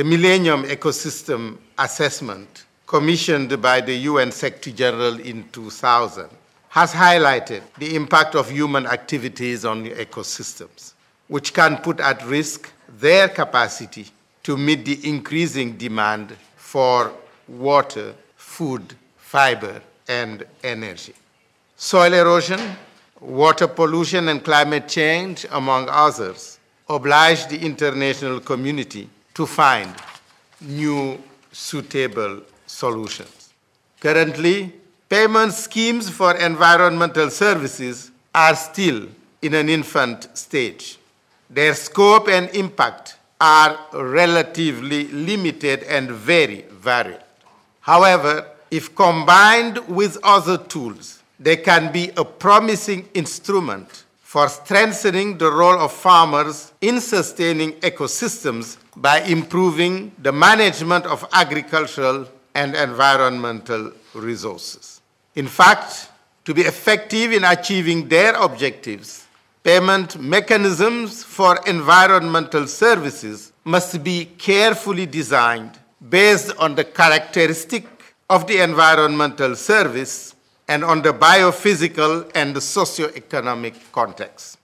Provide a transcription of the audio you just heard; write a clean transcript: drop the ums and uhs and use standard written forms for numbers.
The Millennium Ecosystem Assessment, commissioned by the UN Secretary General in 2000, has highlighted the impact of human activities on ecosystems, which can put at risk their capacity to meet the increasing demand for water, food, fiber, and energy. Soil erosion, water pollution, and climate change, among others, oblige the international community to find new suitable solutions. Currently, payment schemes for environmental services are still in an infant stage. Their scope and impact are relatively limited and very varied. However, if combined with other tools, they can be a promising instrument for strengthening the role of farmers in sustaining ecosystems by improving the management of agricultural and environmental resources. In fact, to be effective in achieving their objectives, payment mechanisms for environmental services must be carefully designed based on the characteristic of the environmental service and on the biophysical and the socioeconomic context.